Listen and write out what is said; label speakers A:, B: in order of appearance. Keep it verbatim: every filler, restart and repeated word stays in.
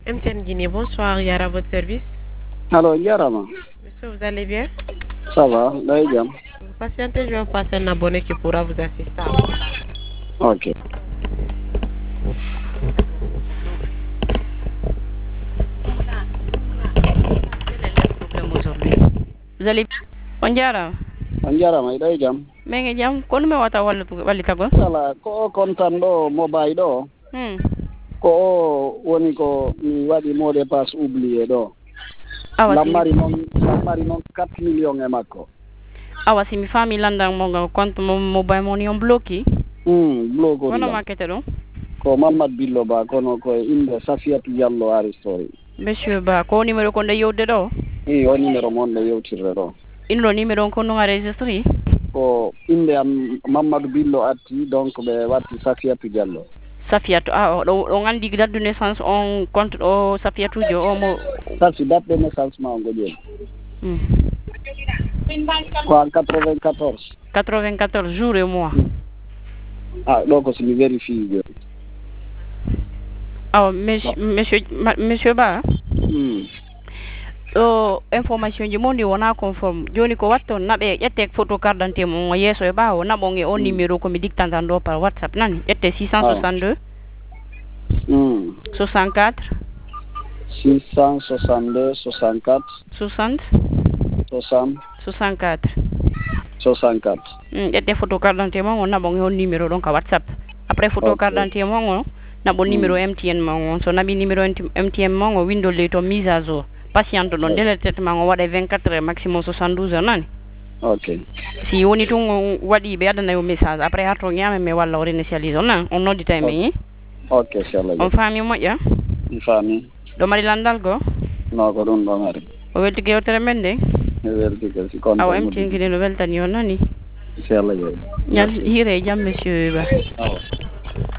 A: M T N Guinée, bonsoir, Yara, à votre service.
B: Alors, Yarama,
A: Monsieur, vous allez bien?
B: ça va, là, bien.
A: Vous patientez, je vais passer un abonné qui pourra vous assister.
B: Ok.
C: Quel est le problème aujourd'hui? Vous allez bien? On diara.
B: On Yarama, là, bien.
C: Mais ngi jam kon me wata wal wali tago.
B: Sala, ko kontan do mobile do.
C: Hmm.
B: Ko woni ko mi wadi mot de passe oublié do.
C: Awa
B: La
C: si
B: mari non, la mari non quatre millions e makko.
C: awa si mi fami landang mo nga compte mo mobile money on bloqué.
B: Hmm, bloco
C: Wono
B: di.
C: makete do.
B: Ko Mamad Billo ba kono ko inde Safiatou Diallo ari story.
C: Monsieur Ba ko numéro ko nde yodde do.
B: I o numéro mon de yewtirde do.
C: Ino numéro ko no enregistré.
B: Ko inde am Mamadou Billo atti donc be watti Safiatou Diallo.
C: Safiatou ah do do ngandi date de naissance on compte o Safiatou jo o mo.
B: Ça c'est date de naissance ma ngo jeli.
C: Hmm.
B: Ko en quatre-vingt-quatorze.
C: quatre-vingt-quatorze jours et mois.
B: Ah, donc si mi vérifie.
C: Awa monsieur monsieur ma- monsieur Ba.
B: Hmm.
C: o information ji mondi wona conforme joni ko watto nabe yette photo carte d'identité mo yeso e bawo nabonge on numéro ko mi dictanta do par WhatsApp nani yette six cent soixante-deux
B: Hmm.
C: soixante-quatre
B: six cent soixante-deux soixante-quatre
C: soixante
B: soixante
C: soixante-quatre
B: soixante-quatre.
C: mm, yette photo carte d'identité mo nabonge on numéro donc à WhatsApp après photo
B: Ok.
C: carte d'identité mo nabo numéro M T N mo so nabi numéro M T N mo window le to mise à jour patiente non délai de traitement o waɗa vingt-quatre heures maximum soixante-douze heures nani
B: Ok.
C: si woni tun waɗi ɓe addana yo message après ha to ñame mi walla o réinitialise on nan on noddita e min
B: Ok, inchallah.
C: on faami moƴƴa
B: Mi fami.
C: ɗo mari landal go
B: No ko ɗum ɗon ari.
C: o welti gewtere men nde
B: Mi welti ko si kon.
C: awa emtingini no weltani on nani
B: Inchallah.
C: ñal hiire e jaam monsieur ba
B: Awa.